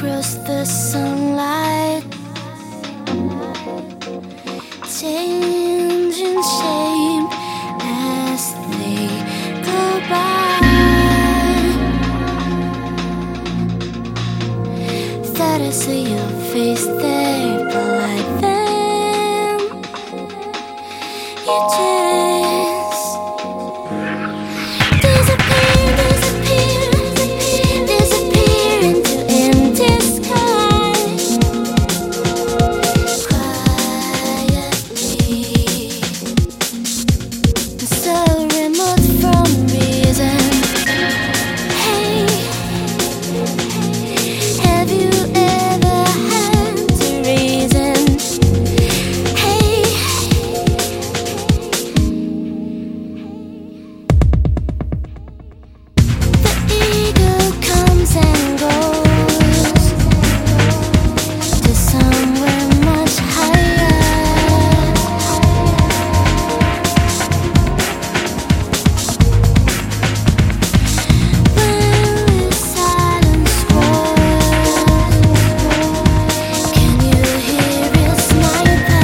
across the sunlight, changing shape as they go by. Thought I saw your face there, but like then you just disappear, disappear, disappear into empty sky. Quietly, so remote from reason. Hey, have you ever had to reason? Hey, the ego comes and goes to somewhere much higher. When the silence falls, can you hear it sniper?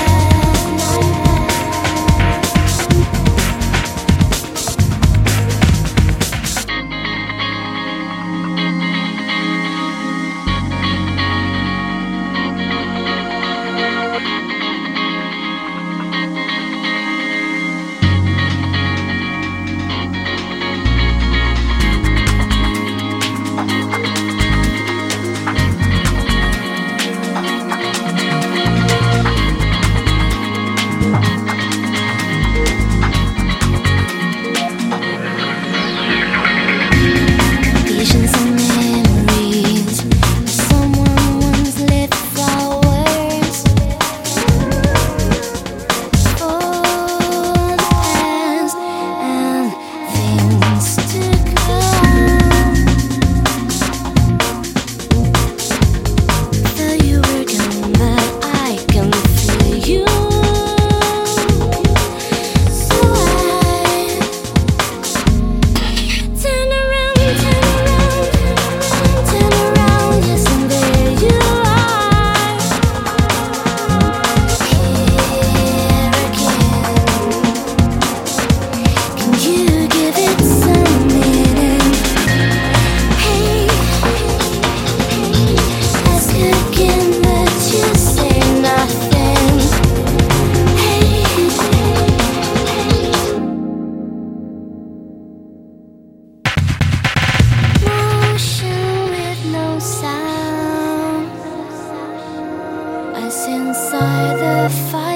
Visions and memories. Someone once lit flowers for the past and things to come. Though you were gone, but I can feel you. So I turn around, yes, and there you are, here again. Can you give it some meaning? Hey, ask again, but you say nothing. Hey, motion with no sound, as inside the fire.